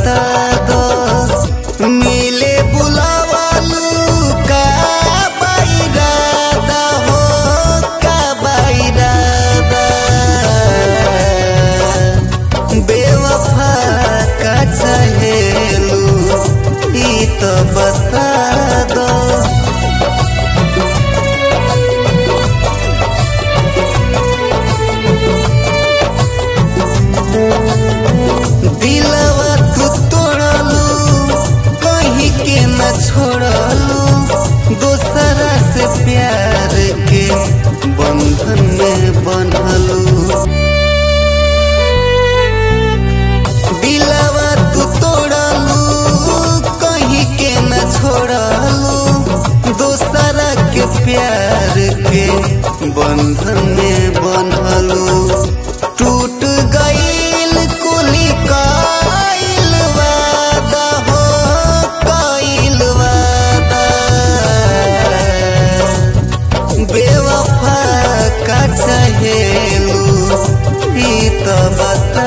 बता दो मिले बुलावालू का इरादा हो का इरादा बेवफा का चाहेलू ई तो बता दो। दिलवा तू तोड़लू कहीं के न छोड़लू दोसरा से प्यार के बंधन में बंधलू। दिलवा तू तोड़लू कहीं के न छोड़लू दोसरा के प्यार के बंधन में बंधलू। टूट गईल कुली काइल वादा हो काइल वादा बेवफा का चाहेलू ई तो बता